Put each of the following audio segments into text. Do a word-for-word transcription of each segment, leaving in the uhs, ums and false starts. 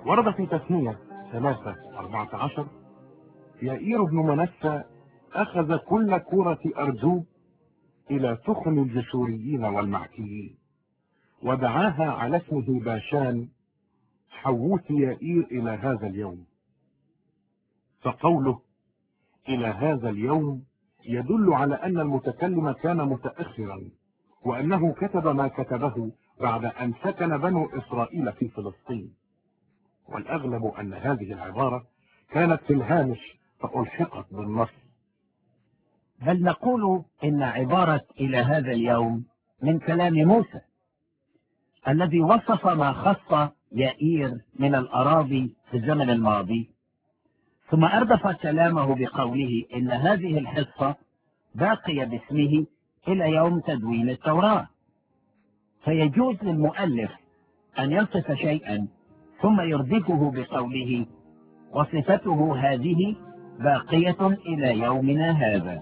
ورد في تثنية ثلاثة أربعة عشر: يائير بن منسى أخذ كل كرة أرجوب إلى تخم الجشوريين والمعكيين، ودعاها على اسمه باشان حووت يائير إلى هذا اليوم. فقوله إلى هذا اليوم يدل على أن المتكلم كان متأخرا، وأنه كتب ما كتبه بعد أن سكن بنو إسرائيل في فلسطين، والأغلب أن هذه العبارة كانت في الهامش فألحقت بالنص. بل نقول إن عبارة إلى هذا اليوم من كلام موسى الذي وصف ما خص يائير من الأراضي في الزمن الماضي، ثم أردف كلامه بقوله إن هذه الحصة باقية باسمه إلى يوم تدوين التوراة. فيجوز للمؤلف أن يصف شيئا ثم يردفه بقوله وصفته هذه باقية إلى يومنا هذا.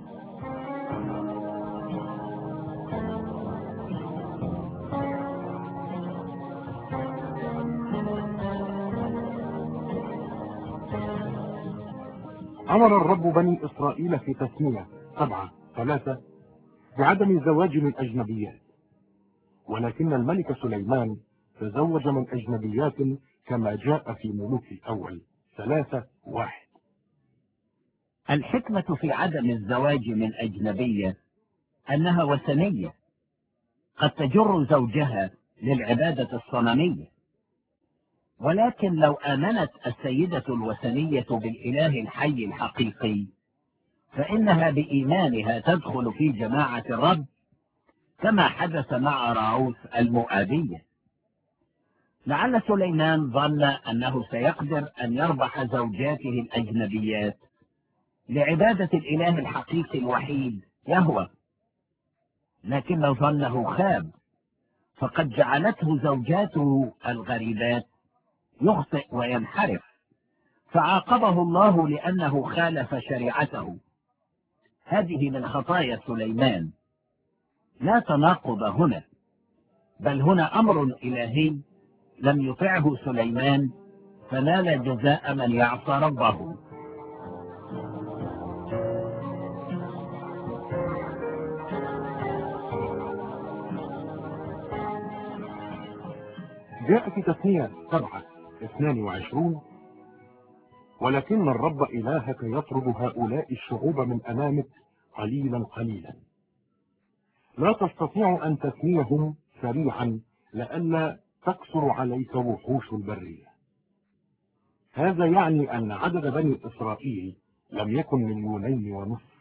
أمر الرب بني إسرائيل في تثنية سبعة ثلاثة بعدم الزواج من أجنبيات، ولكن الملك سليمان تزوج من أجنبيات كما جاء في ملوك الأول ثلاثة واحد. الحكمة في عدم الزواج من أجنبية أنها وثنية، قد تجر زوجها للعبادة الصنمية، ولكن لو آمنت السيدة الوثنية بالإله الحي الحقيقي فإنها بإيمانها تدخل في جماعة الرب، كما حدث مع راعوث المؤابية. لعل سليمان ظن أنه سيقدر أن يربح زوجاته الأجنبيات لعبادة الإله الحقيقي الوحيد يهوه، لكن ظنه خاب، فقد جعلته زوجاته الغريبات يخطئ وينحرف، فعاقبه الله لأنه خالف شريعته. هذه من خطايا سليمان، لا تناقض هنا، بل هنا أمر إلهي لم يطعه سليمان فنال جزاء من يعصى ربه. جاء في تثنية سبعة اثنان وعشرون: ولكن الرب إلهك يطرد هؤلاء الشعوب من أمامك قليلا قليلا، لا تستطيع أن تثنيهم سريعا لئلا تكثر عليك وحوش البرية. هذا يعني أن عدد بني إسرائيل لم يكن مليونين ونصف.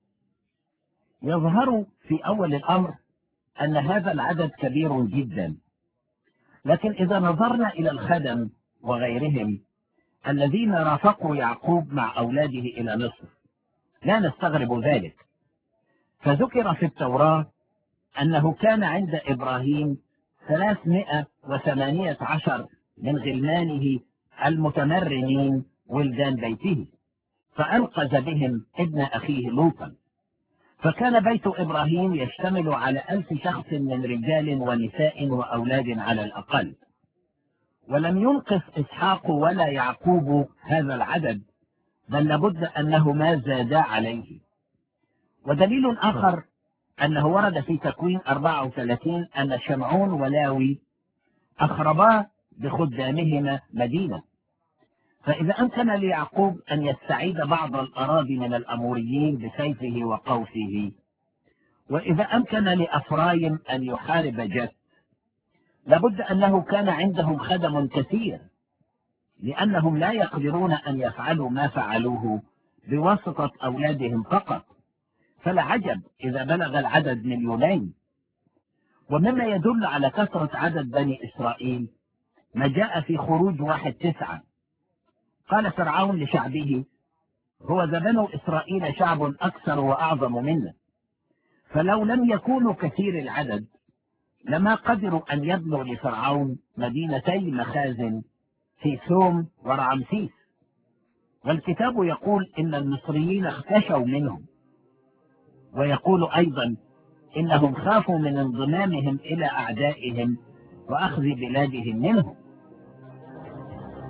يظهر في أول الأمر أن هذا العدد كبير جدا، لكن إذا نظرنا إلى الخدم وغيرهم الذين رافقوا يعقوب مع أولاده إلى مصر لا نستغرب ذلك. فذكر في التوراة أنه كان عند إبراهيم ثلاثمائة وثمانية عشر من غلمانه المتمرنين ولدان بيته، فأنقذ بهم ابن أخيه لوطا، فكان بيت إبراهيم يشتمل على ألف شخص من رجال ونساء وأولاد على الأقل، ولم ينقص إسحاق ولا يعقوب هذا العدد، بل لابد أنه ما زادا عليه. ودليل آخر أنه ورد في تكوين أربعة وثلاثين أن شمعون ولاوي أخربا بخدامهما مدينة، فإذا أمكن ليعقوب أن يستعيد بعض الأراضي من الأموريين بسيفه وقوسه، وإذا أمكن لأفرايم أن يحارب جت، لابد أنه كان عندهم خدم كثير، لأنهم لا يقدرون أن يفعلوا ما فعلوه بواسطة أولادهم فقط، فلا عجب إذا بلغ العدد مليونين. ومما يدل على كثرة عدد بني إسرائيل ما جاء في خروج واحد تسعة: قال فرعون لشعبه: هو ذا بنو إسرائيل شعب أكثر وأعظم منا، فلو لم يكونوا كثير العدد لما قدروا أن يبنوا لفرعون مدينتي مخازن في ثوم ورعمسيس. والكتاب يقول إن المصريين اختشوا منهم، ويقول أيضا إنهم خافوا من انضمامهم إلى أعدائهم وأخذ بلادهم منهم.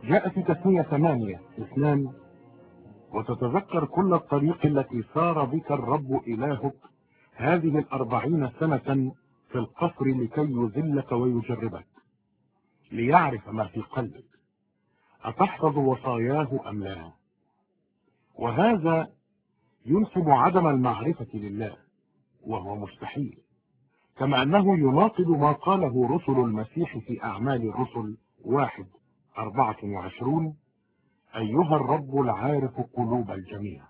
جاء في تثنية ثمانية اثنان: وتتذكر كل الطريق التي سار بك الرب إلهك هذه الأربعين سنة في القصر لكي يذلك ويجربك ليعرف ما في قلبك أتحفظ وصاياه أم لا. وهذا ينسب عدم المعرفة لله، وهو مستحيل، كما أنه يناقض ما قاله رسل المسيح في أعمال الرسل واحد أربعة وعشرون: أيها الرب العارف قلوب الجميع.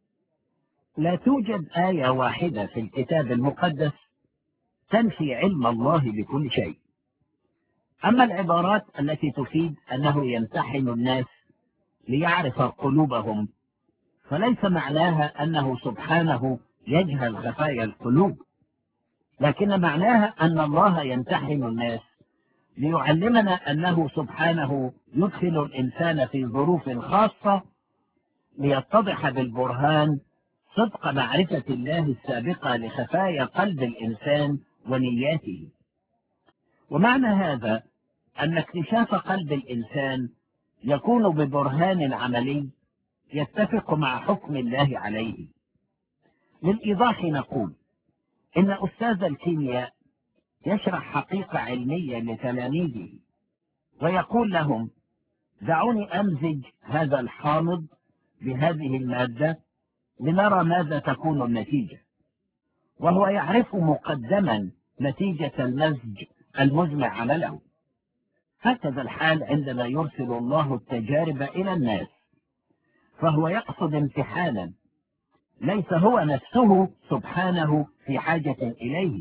لا توجد آية واحدة في الكتاب المقدس تنفي علم الله بكل شيء. أما العبارات التي تفيد أنه يمتحن الناس ليعرف قلوبهم فليس معناها أنه سبحانه يجهل خفايا القلوب، لكن معناها أن الله يمتحن الناس ليعلمنا أنه سبحانه يدخل الإنسان في ظروف خاصة ليتضح بالبرهان صدق معرفة الله السابقة لخفايا قلب الإنسان ونياته. ومعنى هذا أن اكتشاف قلب الإنسان يكون ببرهان عملي يتفق مع حكم الله عليه. للإيضاح نقول إن أستاذ الكيمياء يشرح حقيقة علمية لتلاميذه ويقول لهم: دعوني أمزج هذا الحامض بهذه المادة لنرى ماذا تكون النتيجة، وهو يعرف مقدما نتيجة المزج المزمع عمله. هكذا الحال عندما يرسل الله التجارب إلى الناس، فهو يقصد امتحانا ليس هو نفسه سبحانه في حاجة إليه،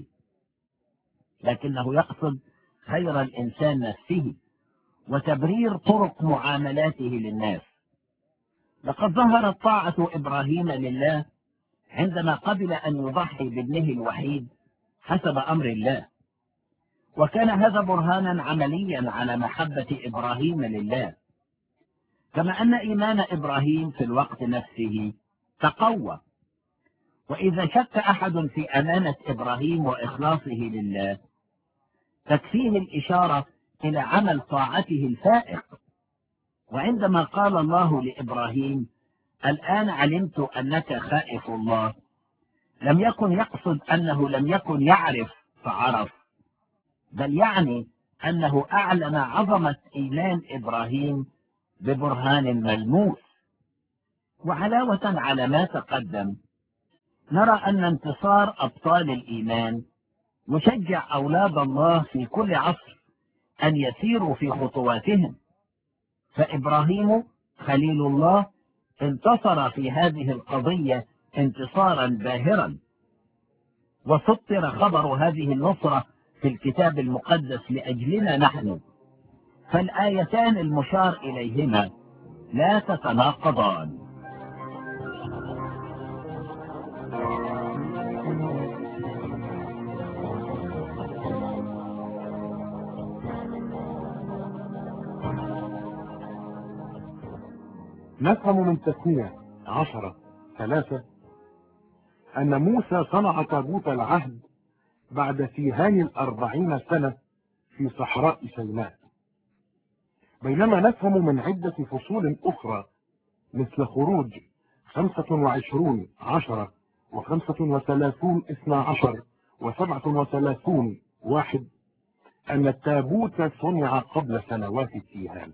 لكنه يقصد خير الإنسان نفسه وتبرير طرق معاملاته للناس. لقد ظهرت طاعة إبراهيم لله عندما قبل أن يضحي بابنه الوحيد حسب أمر الله، وكان هذا برهانا عمليا على محبة إبراهيم لله، كما أن إيمان إبراهيم في الوقت نفسه تقوى. وإذا شك أحد في أمانة إبراهيم وإخلاصه لله تكفيه الإشارة إلى عمل طاعته الفائق. وعندما قال الله لإبراهيم: الآن علمت أنك خائف الله، لم يكن يقصد أنه لم يكن يعرف فعرف، بل يعني أنه أعلن عظمة إيمان إبراهيم ببرهان ملموس. وعلاوة على ما تقدم، نرى أن انتصار أبطال الإيمان يشجع أولاد الله في كل عصر أن يسيروا في خطواتهم. فإبراهيم خليل الله انتصر في هذه القضية انتصارا باهرا، وسطر خبر هذه النصرة في الكتاب المقدس لأجلنا نحن، فالآيتان المشار إليهما لا تتناقضان. نفهم من تثنية عشرة ثلاثة أن موسى صنع تابوت العهد بعد فيهان الأربعين سنة في صحراء سيناء، بينما نفهم من عدة فصول أخرى مثل خروج خمسة وعشرون عشرة وخمسة وثلاثون اثنى عشر وسبعة وثلاثون واحد أن التابوت صنع قبل سنوات التيهان.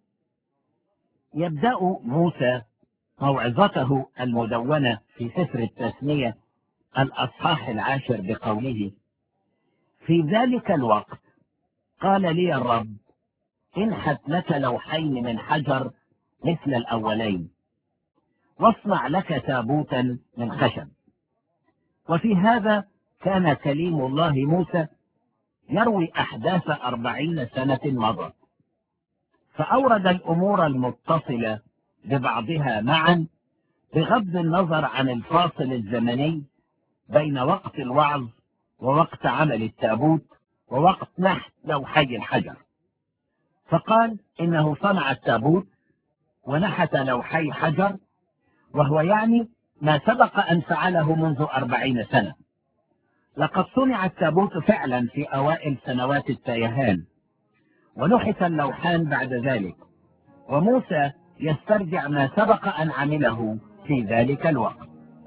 يبدأ موسى موعظته المدونة في سفر التثنية الأصحاح العاشر بقوله: في ذلك الوقت قال لي الرب: انحت لك لوحين من حجر مثل الأولين، واصنع لك تابوتا من خشب. وفي هذا كان كليم الله موسى يروي أحداث أربعين سنة مضت، فأورد الأمور المتصلة ببعضها معا بغض النظر عن الفاصل الزمني بين وقت الوعظ ووقت عمل التابوت ووقت نحت لوحي الحجر. فقال إنه صنع التابوت ونحت لوحي حجر، وهو يعني ما سبق أن فعله منذ أربعين سنة. لقد صنع التابوت فعلا في أوائل سنوات التيهان، ونحت اللوحان بعد ذلك، وموسى يسترجع ما سبق أن عمله في ذلك الوقت.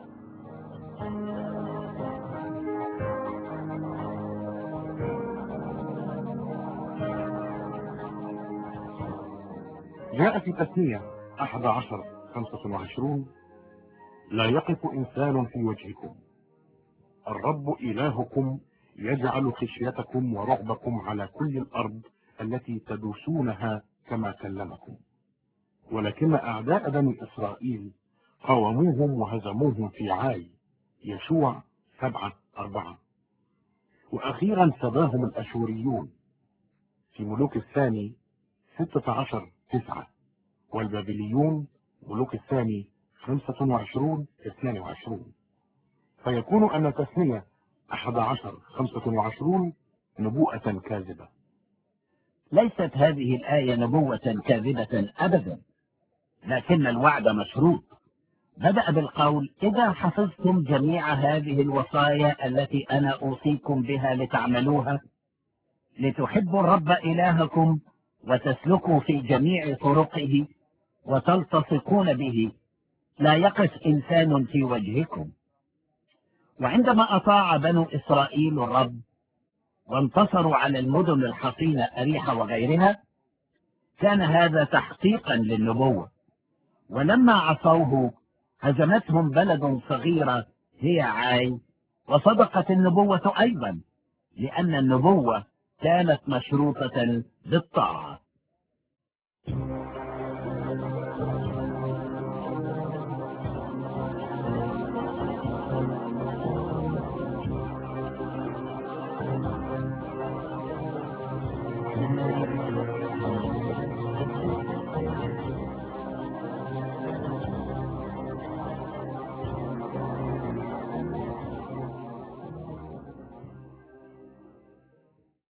جاء في تثنية أحد عشر خمسة وعشرون: لا يقف إنسان في وجهكم، الرب إلهكم يجعل خشيتكم ورعبكم على كل الأرض التي تدوسونها كما كلمكم. ولكن أعداء بني إسرائيل قاوموهم وهزموهم في عاي، يشوع سبعة أربعة. وأخيرا سباهم الأشوريون في ملوك الثاني ستة عشر تسعة، والبابليون ملوك الثاني خمسة وعشرون اثنان وعشرون. فيكون أن تثنية أحد عشر خمسة وعشرون نبوءة كاذبة. ليست هذه الآية نبوة كاذبة أبدا، لكن الوعد مشروط. بدأ بالقول: إذا حفظتم جميع هذه الوصايا التي أنا أوصيكم بها لتعملوها، لتحبوا الرب إلهكم وتسلكوا في جميع طرقه وتلتصقون به، لا يقف إنسان في وجهكم. وعندما أطاع بنو إسرائيل الرب وانتصروا على المدن الحصينة أريحة وغيرها، كان هذا تحقيقا للنبوة. ولما عصوه هزمتهم بلد صغيرة هي عاي، وصدقت النبوة أيضا، لأن النبوة كانت مشروطة بالطاعة.